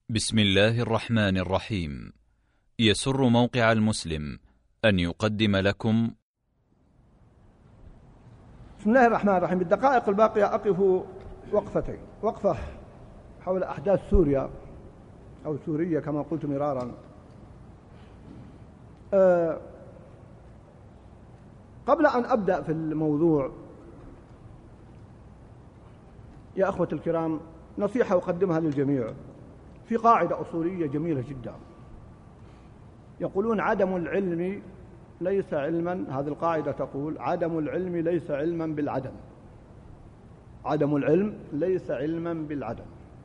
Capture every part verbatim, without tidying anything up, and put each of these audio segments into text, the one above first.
بسم الله الرحمن الرحيم. يسر موقع المسلم أن يقدم لكم بسم الله الرحمن الرحيم. بالدقائق الباقية أقف وقفتين، وقفة حول أحداث سوريا أو سوريا كما قلت مرارا. أه قبل أن أبدأ في الموضوع يا أخوة الكرام، نصيحة أقدمها للجميع. في قاعدة أصولية جميلة جدا، يقولون عدم العلم ليس علما. هذه القاعدة تقول عدم العلم ليس علما بالعدم. عدم العلم ليس علما بالعدم.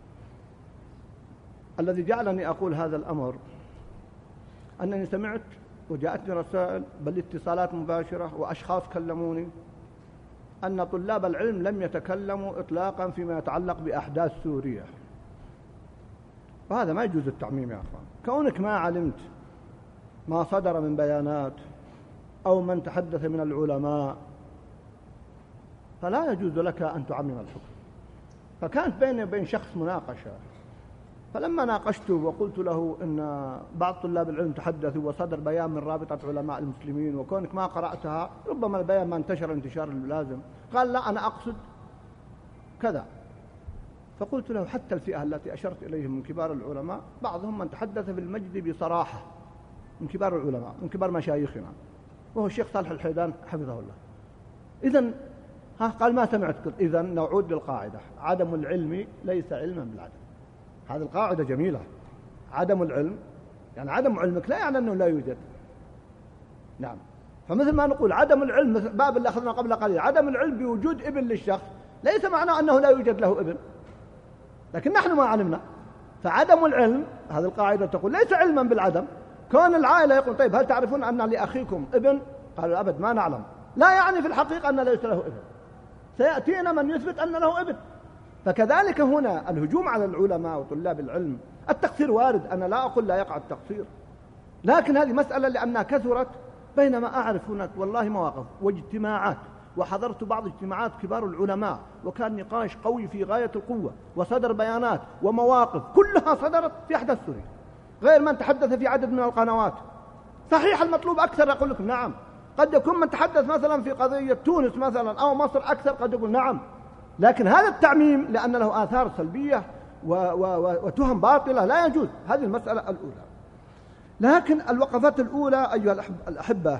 الذي جعلني أقول هذا الأمر أنني سمعت وجاءتني رسائل بل اتصالات مباشرة وأشخاص كلموني أن طلاب العلم لم يتكلموا إطلاقا فيما يتعلق بأحداث سوريا، وهذا ما يجوز التعميم يا أخوان. كونك ما علمت ما صدر من بيانات أو من تحدث من العلماء فلا يجوز لك أن تعمم الحكم. فكانت بيني وبين شخص مناقشة، فلما ناقشته وقلت له أن بعض طلاب العلم تحدثوا وصدر بيان من رابطة علماء المسلمين وكونك ما قرأتها ربما البيان ما انتشر انتشار اللازم، قال لا أنا أقصد كذا. فقلت له حتى الفئة التي أشرت إليهم من كبار العلماء بعضهم من تحدث في المجد بصراحة من كبار العلماء من كبار مشايخنا وهو الشيخ صالح الحيدان حفظه الله. إذن ها قال ما سمعت. إذن نعود للقاعدة عدم العلم ليس علما بالعدم. هذه القاعدة جميلة. عدم العلم يعني عدم علمك لا يعني أنه لا يوجد. نعم. فمثل ما نقول عدم العلم باب اللي أخذنا قبل قليل، عدم العلم بوجود ابن للشخص ليس معناه أنه لا يوجد له ابن، لكن نحن ما علمنا. فعدم العلم هذه القاعدة تقول ليس علما بالعدم. كون العائلة يقول طيب هل تعرفون أن لأخيكم ابن؟ قالوا أبد ما نعلم، لا يعني في الحقيقة أن ليس له ابن، سيأتينا من يثبت أن له ابن. فكذلك هنا الهجوم على العلماء وطلاب العلم، التقصير وارد، أنا لا أقول لا يقع التقصير، لكن هذه مسألة لأنها كثرت. بينما أعرف هناك والله مواقف واجتماعات، وحضرت بعض اجتماعات كبار العلماء وكان نقاش قوي في غاية القوة وصدر بيانات ومواقف كلها صدرت في أحداث سوريا، غير من تحدث في عدد من القنوات. صحيح المطلوب أكثر، أقول لكم نعم. قد يكون من تحدث مثلا في قضية تونس مثلا أو مصر أكثر، قد يقول نعم، لكن هذا التعميم لأن له آثار سلبية و و وتهم باطلة لا يجوز. هذه المسألة الأولى. لكن الوقفات الأولى أيها الأحبة،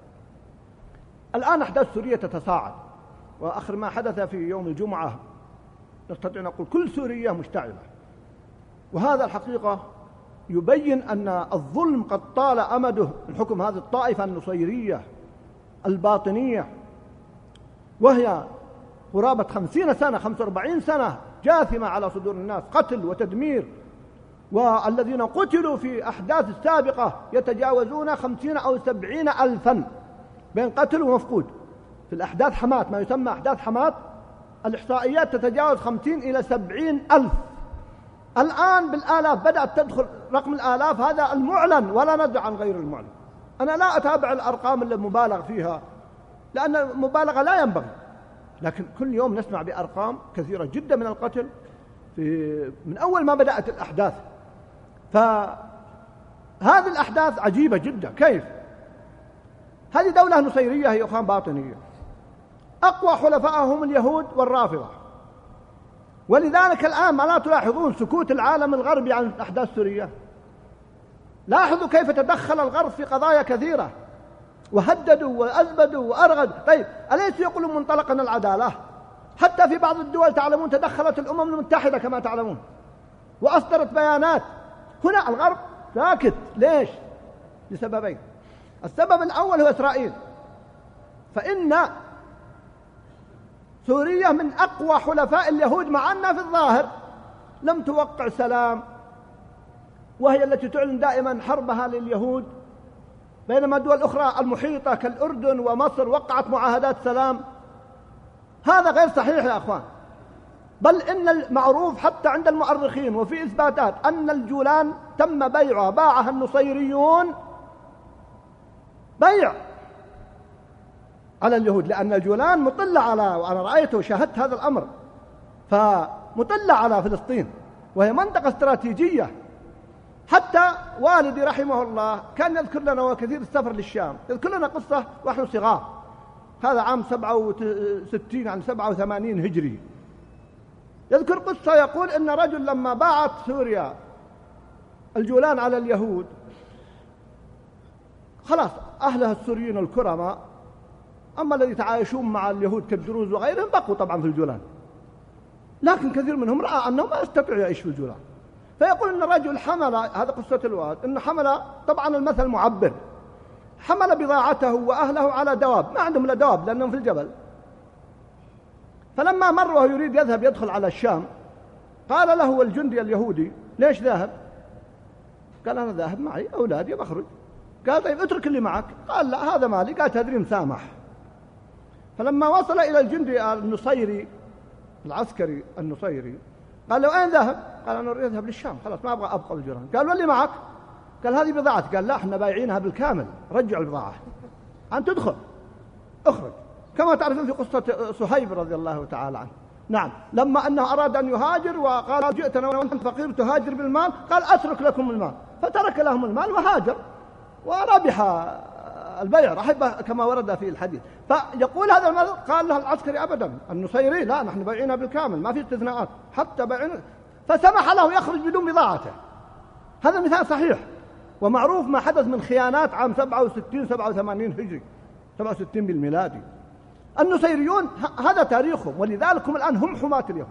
الآن أحداث سوريا تتصاعد، وآخر ما حدث في يوم الجمعة نستطيع نقول كل سوريا مشتعلة، وهذا الحقيقة يبين أن الظلم قد طال أمده من حكم هذه الطائفة النصيرية الباطنية، وهي قرابة خمسين سنة خمسة وأربعين سنة جاثمة على صدور الناس، قتل وتدمير، والذين قتلوا في أحداث السابقة يتجاوزون خمسين أو سبعين ألفا بين قتل ومفقود. في الأحداث حمات ما يسمى أحداث حمات الإحصائيات تتجاوز خمسين إلى سبعين ألف. الآن بالآلاف بدأت تدخل رقم الآلاف، هذا المعلن ولا ندع عن غير المعلن. أنا لا أتابع الأرقام اللي مبالغ فيها لأن المبالغة لا ينبغي، لكن كل يوم نسمع بأرقام كثيرة جدا من القتل في من أول ما بدأت الأحداث. فهذه الأحداث عجيبة جدا. كيف؟ هذه دولة نصيرية هي أخوان باطنية، أقوى حلفائهم اليهود والرافضة، ولذلك الآن ما لا تلاحظون سكوت العالم الغربي عن أحداث سوريا؟ لاحظوا كيف تدخل الغرب في قضايا كثيرة وهددوا وأزبدوا وأرغدوا. طيب أليس يقولون منطلقا العدالة؟ حتى في بعض الدول تعلمون تدخلت الأمم المتحدة كما تعلمون وأصدرت بيانات. هنا الغرب ساكت. ليش؟ لسببين. السبب الأول هو إسرائيل، فإن سوريا من أقوى حلفاء اليهود، مع أنها في الظاهر لم توقع سلام، وهي التي تعلن دائما حربها لليهود، بينما دول أخرى المحيطة كالأردن ومصر وقعت معاهدات سلام. هذا غير صحيح يا أخوان، بل إن المعروف حتى عند المؤرخين وفي إثباتات أن الجولان تم بيعها، باعها النصيريون بيع على اليهود، لأن الجولان مطلة على، وأنا رأيته وشاهدت هذا الأمر، فمطلة على فلسطين وهي منطقة استراتيجية حتى والدي رحمه الله كان يذكر لنا وكثير السفر للشام، يذكر لنا قصة ونحن صغار، هذا عام سبعة وستين عن سبعة وثمانين هجري، يذكر قصة يقول إن رجل لما باعت سوريا الجولان على اليهود، خلاص أهلها السوريين الكرماء، أما الذي يتعايشون مع اليهود كالدروز وغيرهم بقوا طبعا في الجولان، لكن كثير منهم رأى أنه ما يستطيع يعيش في الجولان، فيقول إن الرجل حمل، هذا قصة الوالد، إن حمل، طبعا المثل معبر، حمل بضاعته وأهله على دواب، ما عندهم إلا دواب لأنهم في الجبل، فلما مر وهو يريد يذهب يدخل على الشام قال له الجندي اليهودي: ليش ذاهب؟ قال: أنا ذاهب معي أولادي بخرج. قال: طيب اترك اللي معك. قال: لا هذا مالي. قال: تدري مسامح. فلما وصل إلى الجندي النصيري العسكري النصيري قال له: أين ذهب؟ قال: أنا أريد أذهب للشام، خلاص ما أبغى أبقى بالجيران. قال: واللي معك؟ قال: هذه بضاعتي. قال: لا احنا بايعينها بالكامل، رجع البضاعة، أنت تدخل اخرج، كما تعرفون في قصة صهيب رضي الله تعالى عنه. نعم، لما أنه أراد أن يهاجر وقال: جئتنا وأنت فقير تهاجر بالمال، قال: أترك لكم المال، فترك لهم المال وهاجر وربح البيع رحبه كما ورد في الحديث. فيقول هذا المال، قال له العسكري: أبدا النصيري لا، نحن بايعينها بالكامل، ما في استثناءات، حتى بايعين، فسمح له يخرج بدون بضاعته. هذا مثال صحيح ومعروف ما حدث من خيانات عام سبعة وستين سبعة وثمانين هجري، سبعة وستين بالميلادي. النصيريون هذا تاريخهم، ولذلك هم الآن هم حماة اليهود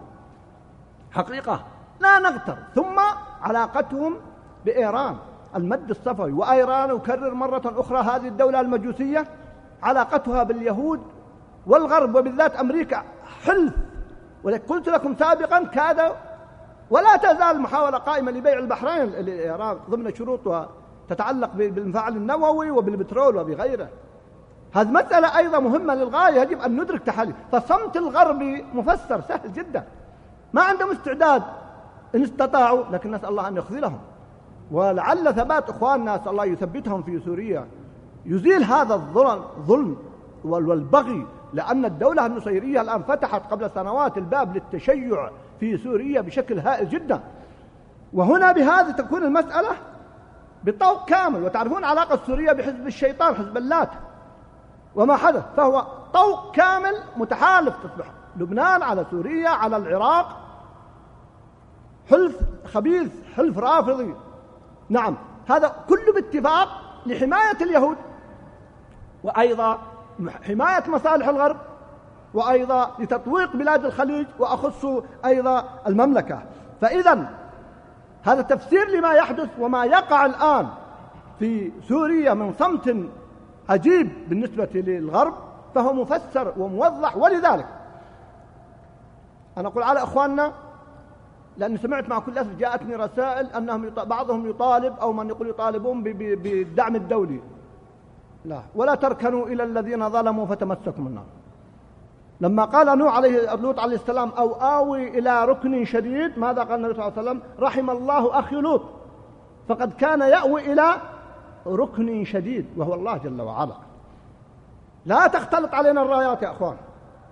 حقيقة، لا نغتر. ثم علاقتهم بإيران، المد الصفوي، وإيران أكرر مرة أخرى هذه الدولة المجوسية علاقتها باليهود والغرب وبالذات أمريكا حلف، وقلت لكم سابقا كاد ولا تزال المحاولة قائمة لبيع البحرين لإيران ضمن شروطها تتعلق بالمفاعل النووي وبالبترول وبغيره. هذه مسألة أيضا مهمة للغاية، يجب أن ندرك تحاليل. فصمت الغربي مفسر سهل جدا، ما عندهم استعداد إن استطاعوا، لكن نسأل الله أن يخذلهم، ولعل ثبات إخواننا نسأل الله يثبتهم في سوريا، يزيل هذا الظلم ظلم والبغي، لأن الدولة النصيرية الآن فتحت قبل سنوات الباب للتشيع في سوريا بشكل هائل جدا، وهنا بهذا تكون المسألة بطوق كامل. وتعرفون علاقة سوريا بحزب الشيطان، حزب اللات وما حدث، فهو طوق كامل متحالف، تصبح لبنان على سوريا على العراق، حلف خبيث، حلف رافضي. نعم، هذا كله باتفاق لحماية اليهود، وأيضا حماية مصالح الغرب، وأيضا لتطويق بلاد الخليج، وأخص أيضا المملكة. فإذا هذا تفسير لما يحدث وما يقع الآن في سوريا من صمت عجيب بالنسبة للغرب، فهو مفسر وموضح. ولذلك أنا أقول على إخواننا، لأني سمعت مع كل أسف جاءتني رسائل أنهم بعضهم يطالب أو من يقول يطالبون بالدعم الدولي، لا، ولا تركنوا إلى الذين ظلموا فتمسكم النار. لما قال نوح عليه لوط عليه السلام: أو آوي إلى ركن شديد، ماذا قال النبي صلى الله عليه وسلم؟ رحم الله أخي لوط، فقد كان يأوي إلى ركن شديد وهو الله جل وعلا. لا تختلط علينا الرايات يا أخوان،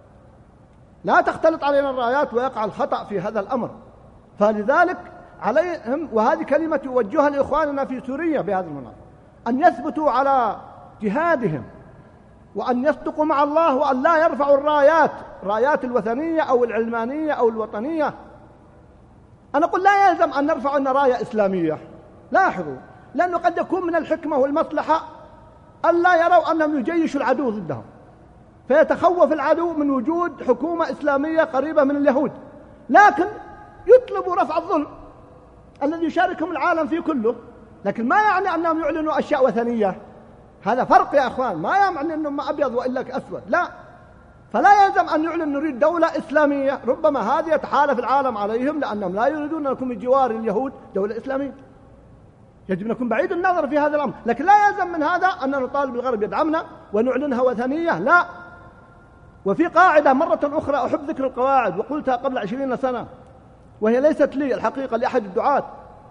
لا تختلط علينا الرايات ويقع الخطأ في هذا الأمر. فلذلك عليهم، وهذه كلمة يوجهها لإخواننا في سوريا بهذا المناسبة، أن يثبتوا على جهادهم، وأن يصدقوا مع الله، وأن لا يرفعوا الرايات، رايات الوثنية أو العلمانية أو الوطنية. أنا أقول لا يلزم أن نرفع أن راية إسلامية، لاحظوا، لأنه قد يكون من الحكمة والمصلحة أن لا يروا أنهم يجيشوا العدو ضدهم، فيتخوف العدو من وجود حكومة إسلامية قريبة من اليهود، لكن يطلبوا رفع الظلم الذي يشاركهم العالم فيه كله، لكن ما يعني أنهم يعلنوا أشياء وثنية. هذا فرق يا أخوان، ما يعني أنهم ما أبيض وإلا أسود، لا. فلا يلزم أن يعلن نريد دولة إسلامية، ربما هذه يتحالف العالم عليهم لأنهم لا يريدون أن نكون بجوار اليهود دولة إسلامية. يجب أن نكون بعيد النظر في هذا الأمر، لكن لا يلزم من هذا أن نطالب الغرب يدعمنا ونعلنها وثنية، لا. وفي قاعدة مرة أخرى أحب ذكر القواعد، وقلتها قبل عشرين سنة، وهي ليست لي الحقيقة، لأحد الدعاة،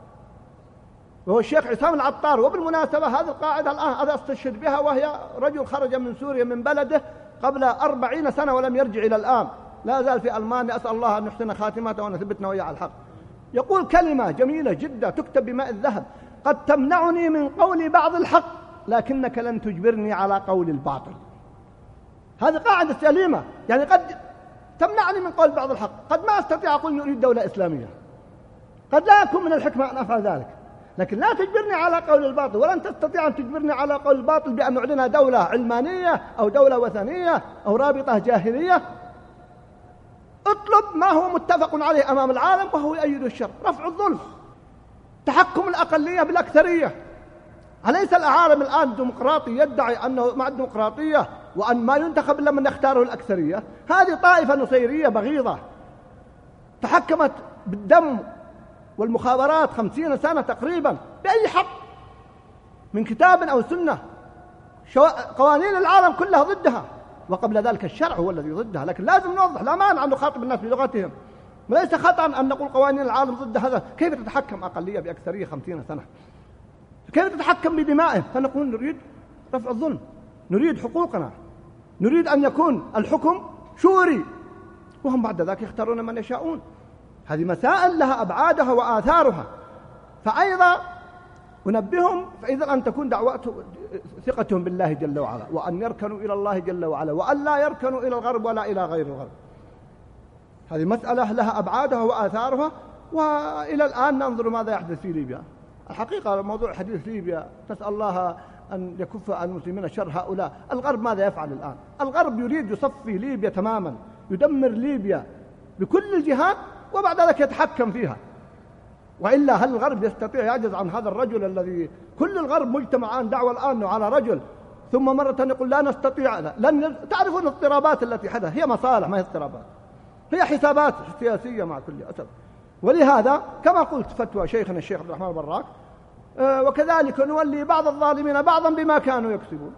وهو الشيخ عصام العطار. وبالمناسبة هذه القاعدة الآن أنا أستشهد بها، وهي رجل خرج من سوريا من بلده قبل أربعين سنة ولم يرجع إلى الآن، لا زال في ألمانيا، أسأل الله أن يحسن خاتمته وأن يثبتنا وإياه على الحق. يقول كلمة جميلة جدا تكتب بماء الذهب، قد تمنعني من قول بعض الحق لكنك لن تجبرني على قول الباطل. هذه قاعدة سليمة، يعني قد تمنعني من قول بعض الحق، قد ما أستطيع أقول نريد دولة إسلامية، قد لا يكون من الحكمة أن أفعل ذلك، لكن لا تجبرني على قول الباطل، ولن تستطيع أن تجبرني على قول الباطل بأن نعلنها دولة علمانية أو دولة وثنية أو رابطة جاهلية. اطلب ما هو متفق عليه أمام العالم وهو يؤيد الشر، رفع الظلم، تحكم الأقلية بالأكثرية. أليس العالم الآن ديمقراطي يدعي أنه مع الديمقراطية وأن ما ينتخب إلا من يختاره الأكثرية؟ هذه طائفة نصيرية بغيضة تحكمت بالدم والمخابرات خمسين سنة تقريبا بأي حق من كتاب أو سنة. قوانين العالم كلها ضدها، وقبل ذلك الشرع هو الذي ضدها. لكن لازم نوضح، لا مانع أن نخاطب الناس بلغتهم، وليس خطأ أن نقول قوانين العالم ضد هذا. كيف تتحكم أقلية بأكثرية خمسين سنة؟ كيف تتحكم بدمائهم؟ فنقول نريد رفع الظلم، نريد حقوقنا، نريد أن يكون الحكم شوري، وهم بعد ذلك يختارون من يشاءون. هذه مسائل لها أبعادها وآثارها. فأيضا أنبههم فإذا أن تكون دعوة ثقتهم بالله جل وعلا، وأن يركنوا إلى الله جل وعلا، وأن لا يركنوا إلى الغرب ولا إلى غير الغرب. هذه مسألة لها أبعادها وآثارها. وإلى الآن ننظر ماذا يحدث في ليبيا. الحقيقة موضوع حديث ليبيا نسأل الله أن يكف عن المسلمين شر هؤلاء. الغرب ماذا يفعل الآن؟ الغرب يريد يصفي ليبيا تماما، يدمر ليبيا بكل الجهات وبعد ذلك يتحكم فيها. وإلا هل الغرب يستطيع يعجز عن هذا الرجل الذي كل الغرب مجتمعان دعوة الآن على رجل، ثم مرة يقول لا نستطيع؟ لا. لن تعرفون الاضطرابات التي حدث، هي مصالح ما هي اضطرابات، هي حسابات سياسية مع كل أسف. ولهذا كما قلت فتوى شيخنا الشيخ عبد الرحمن البراك، آه وكذلك نولي بعض الظالمين بعضا بما كانوا يكسبون.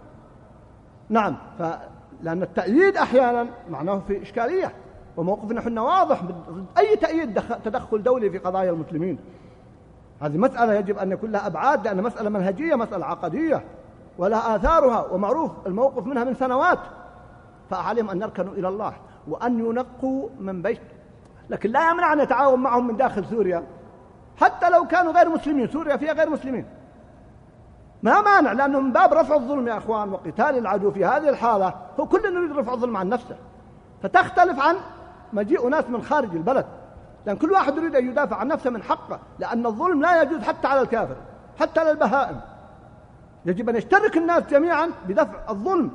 نعم، لأن التأييد أحيانا معناه في إشكالية، وموقفنا حنا واضح ضد أي تأييد تدخل دولي في قضايا المسلمين. هذه مسألة يجب أن يكون لها أبعاد، لأن مسألة منهجية، مسألة عقدية ولها آثارها، ومعروف الموقف منها من سنوات. فأعلم أن نركنوا إلى الله وأن ينقوا من بيت، لكن لا يمنع أن نتعاون معهم من داخل سوريا حتى لو كانوا غير مسلمين. سوريا فيها غير مسلمين، ما مانع، لأنه من باب رفع الظلم يا أخوان وقتال العدو في هذه الحالة. هو كل نريد رفع الظلم عن نفسه، فتختلف عن مجيء ناس من خارج البلد، لأن كل واحد يريد أن يدافع عن نفسه من حقه، لأن الظلم لا يجوز حتى على الكافر، حتى على البهائم. يجب أن يشترك الناس جميعا بدفع الظلم.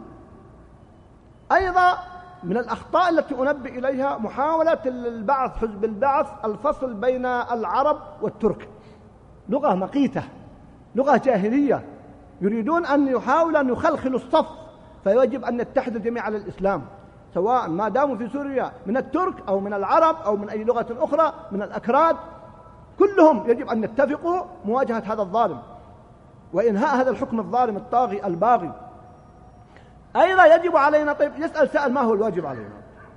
أيضا من الأخطاء التي أنبه إليها محاولة البعث، حزب البعث، الفصل بين العرب والترك. لغة مقيتة، لغة جاهلية، يريدون أن يحاولوا أن يخلخلوا الصف، فيجب أن يتحدوا جميعا على الإسلام، سواء ما داموا في سوريا من الترك أو من العرب أو من أي لغة أخرى من الأكراد، كلهم يجب أن يتفقوا مواجهة هذا الظالم وإنهاء هذا الحكم الظالم الطاغي الباغي. أيضا يجب علينا، طيب يسأل سأل ما هو الواجب علينا؟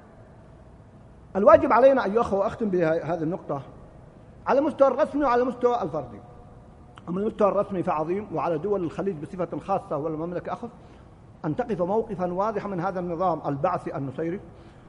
الواجب علينا أيها الأخوة، وأختم بهذه النقطة، على المستوى الرسمي وعلى المستوى الفردي. أما المستوى الرسمي فعظيم، وعلى دول الخليج بصفة خاصة والمملكة أخف، أن تقف موقفا واضحا من هذا النظام البعثي النصيري،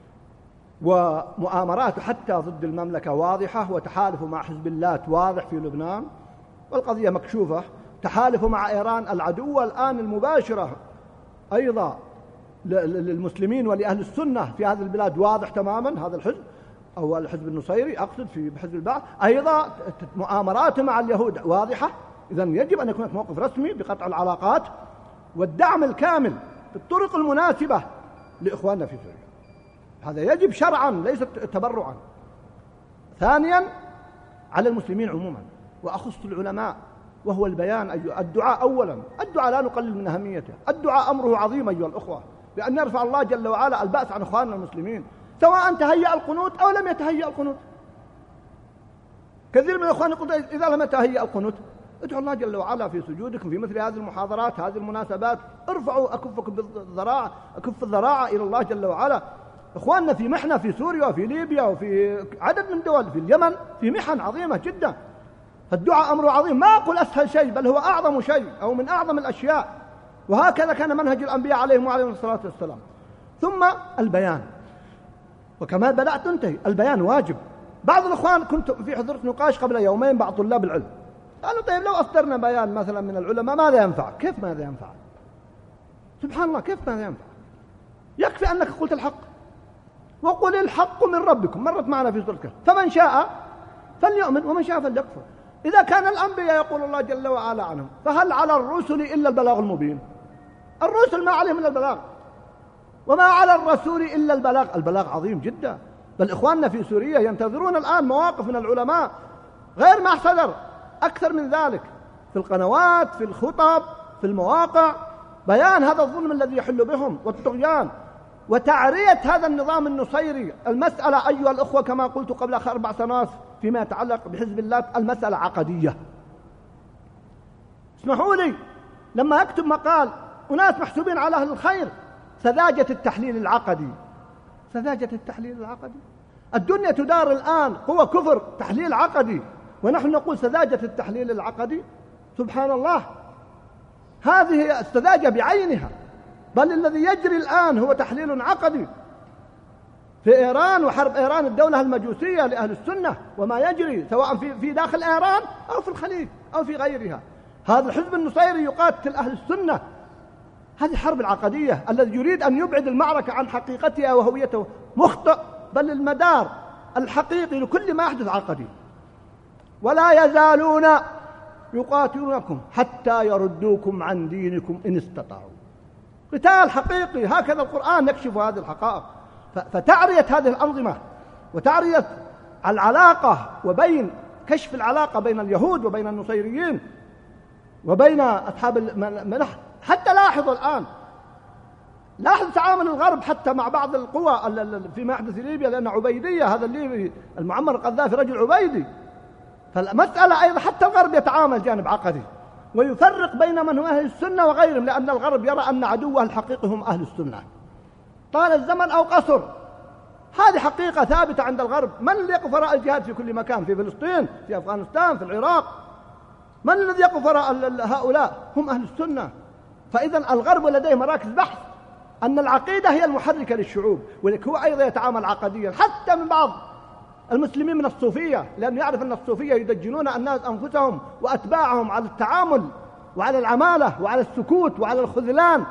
ومؤامراته حتى ضد المملكة واضحة، وتحالفه مع حزب الله واضح في لبنان، والقضية مكشوفة. تحالفه مع إيران العدو الآن المباشرة أيضا للمسلمين ولأهل السنة في هذه البلاد واضح تماما. هذا الحزب أو الحزب النصيري أقصد في حزب البعث، أيضا مؤامراته مع اليهود واضحة. إذن يجب أن يكون موقف رسمي بقطع العلاقات والدعم الكامل بالطرق المناسبة لإخواننا في سوريا. هذا يجب شرعا ليس تبرعا. ثانيا على المسلمين عموما، وأخص العلماء، وهو البيان. أيها الدعاء أولا، الدعاء لا نقلل من أهميته، الدعاء أمره عظيم أيها الأخوة، بأن يرفع الله جل وعلا البأس عن إخواننا المسلمين، سواء تهيأ القنوت أو لم يتهيأ القنوت. كثير من الإخوان يقول إذا لم يتهيأ القنوت ادعوا الله جل وعلا في سجودكم في مثل هذه المحاضرات، هذه المناسبات، ارفعوا أكفكم بالذراع، أكف الذراع إلى الله جل وعلا. إخواننا في محنة في سوريا وفي ليبيا وفي عدد من دول، في اليمن في محن عظيمة جدا. الدعاء أمره عظيم، ما أقول أسهل شيء، بل هو أعظم شيء أو من أعظم الأشياء، وهكذا كان منهج الأنبياء عليهم وعليهم الصلاة والسلام. ثم البيان، وكما بدأت تنتهي البيان واجب. بعض الإخوان كنت في حضرت نقاش قبل يومين بعض طلاب العلم، قالوا طيب لو أصدرنا بيان مثلا من العلماء ماذا ينفع؟ كيف ماذا ينفع؟ سبحان الله، كيف ماذا ينفع؟ يكفي أنك قلت الحق، وقل الحق من ربكم، مرت معنا في سورة الكهف، فمن شاء فليؤمن ومن شاء فليكفر. إذا كان الأنبياء يقول الله جل وعلا عنهم، فهل على الرسل إلا البلاغ المبين؟ الرسل ما عليهم إلا البلاغ، وما على الرسول إلا البلاغ. البلاغ عظيم جدا، بل إخواننا في سوريا ينتظرون الآن مواقف من العلماء غير ما صدر، أكثر من ذلك في القنوات، في الخطب، في المواقع، بيان هذا الظلم الذي يحل بهم والطغيان وتعرية هذا النظام النصيري. المسألة أيها الأخوة كما قلت قبل أربع سنوات فيما يتعلق بحزب الله، المسألة عقدية. اسمحوا لي لما أكتب مقال أناس محسوبين على أهل الخير، سذاجة التحليل العقدي، سذاجة التحليل العقدي. الدنيا تدار الآن قوة كفر تحليل عقدي، ونحن نقول سذاجة التحليل العقدي. سبحان الله، هذه السذاجة بعينها، بل الذي يجري الآن هو تحليل عقدي في إيران وحرب إيران الدولة المجوسية لأهل السنة، وما يجري سواء في في داخل إيران أو في الخليج أو في غيرها. هذا الحزب النصيري يقاتل أهل السنة، هذه حرب العقدية. الذي يريد أن يبعد المعركة عن حقيقتها وهويته مخطئ، بل المدار الحقيقي لكل ما يحدث عقدي. ولا يزالون يقاتلونكم حتى يردوكم عن دينكم إن استطاعوا. قتال حقيقي، هكذا القرآن يكشف هذه الحقائق. فتعرية هذه الأنظمة وتعرية العلاقة وبين كشف العلاقة بين اليهود وبين النصيريين وبين أصحاب المنح. حتى لاحظوا الآن، لاحظوا تعامل الغرب حتى مع بعض القوى فيما يحدث في ليبيا، لأن عبيدية هذا الليبي المعمر القذافي رجل عبيدي. فالمسألة أيضا حتى الغرب يتعامل جانب عقدي ويفرق بين من هو أهل السنة وغيرهم، لأن الغرب يرى أن عدوه الحقيقي هم أهل السنة طال الزمن أو قصر. هذه حقيقة ثابتة عند الغرب. من الذي يقف وراء الجهاد في كل مكان؟ في فلسطين، في أفغانستان، في العراق. من الذي يقف وراء هؤلاء؟ هم أهل السنة. فإذا الغرب لديه مراكز بحث أن العقيدة هي المحركة للشعوب، ولذلك هو أيضا يتعامل عقديا حتى من بعض المسلمين من الصوفية، لأنه يعرف أن الصوفية يدجنون الناس أنفسهم وأتباعهم على التعامل وعلى العمالة وعلى السكوت وعلى الخذلان.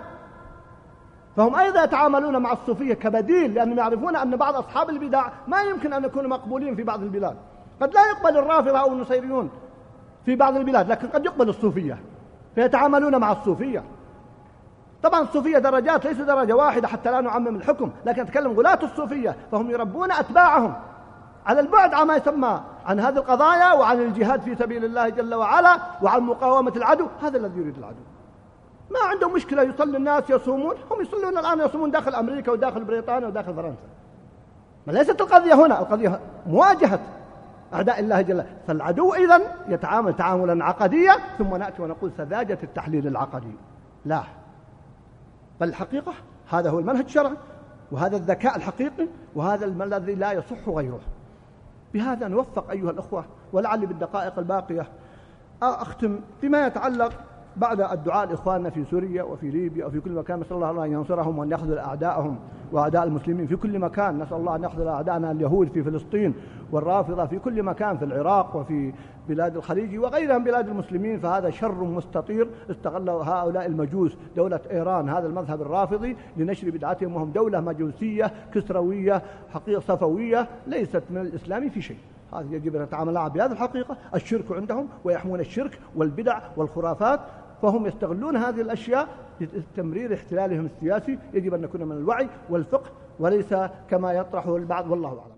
فهم أيضا يتعاملون مع الصوفية كبديل، لأنهم يعرفون أن بعض أصحاب البدع ما يمكن أن يكونوا مقبولين في بعض البلاد. قد لا يقبل الرافضة أو النصيريون في بعض البلاد، لكن قد يقبل الصوفية، فيتعاملون مع الصوفية. طبعا الصوفية درجات، ليس درجة واحدة حتى لا نعمم الحكم، لكن أتكلم غلاة الصوفية، فهم يربون أتباعهم على البعد عما يسمى عن هذه القضايا وعن الجهاد في سبيل الله جل وعلا وعن مقاومة العدو. هذا الذي يريد العدو. ما عندهم مشكلة يصلي الناس يصومون، هم يصلون الآن يصومون داخل أمريكا وداخل بريطانيا وداخل فرنسا. ما ليست القضية هنا، القضية مواجهة أعداء الله جل. فالعدو إذن يتعامل تعاملا عقديا، ثم نأتي ونقول سذاجة التحليل العقدي. لا، بل الحقيقة هذا هو المنهج الشرعي، وهذا الذكاء الحقيقي، وهذا الذي لا يصح غيره. بهذا نوفق أيها الأخوة. ولعلي بالدقائق الباقية أختم فيما يتعلق بعد الدعاء لإخواننا في سوريا وفي ليبيا وفي كل مكان. نسأل الله أن ينصرهم وأن يخذل أعداءهم وأعداء المسلمين في كل مكان. نسأل الله أن يخذل أعداءنا اليهود في فلسطين والرافضة في كل مكان، في العراق وفي بلاد الخليج وغيرها من بلاد المسلمين. فهذا شر مستطير استغله هؤلاء المجوس، دولة إيران، هذا المذهب الرافضي لنشر بدعتهم، وهم دولة مجوسية كسروية حقيقة صفوية ليست من الإسلام في شيء. هذا يجب أن نتعامل معها بهذه الحقيقة. الشرك عندهم ويحمون الشرك والبدع والخرافات، فهم يستغلون هذه الأشياء لتمرير احتلالهم السياسي. يجب أن نكون من الوعي والفقه وليس كما يطرحه البعض، والله أعلم.